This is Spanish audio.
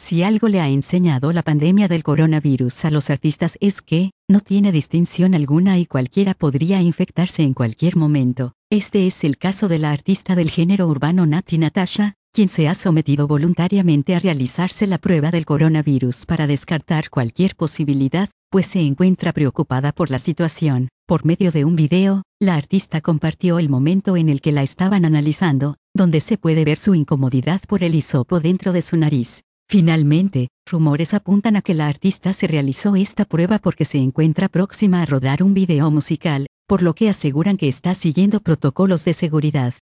Si algo le ha enseñado la pandemia del coronavirus a los artistas es que, no tiene distinción alguna y cualquiera podría infectarse en cualquier momento. Este es el caso de la artista del género urbano Natti Natasha, quien se ha sometido voluntariamente a realizarse la prueba del coronavirus para descartar cualquier posibilidad, pues se encuentra preocupada por la situación. Por medio de un video, la artista compartió el momento en el que la estaban analizando, donde se puede ver su incomodidad por el hisopo dentro de su nariz. Finalmente, rumores apuntan a que la artista se realizó esta prueba porque se encuentra próxima a rodar un video musical, por lo que aseguran que está siguiendo protocolos de seguridad.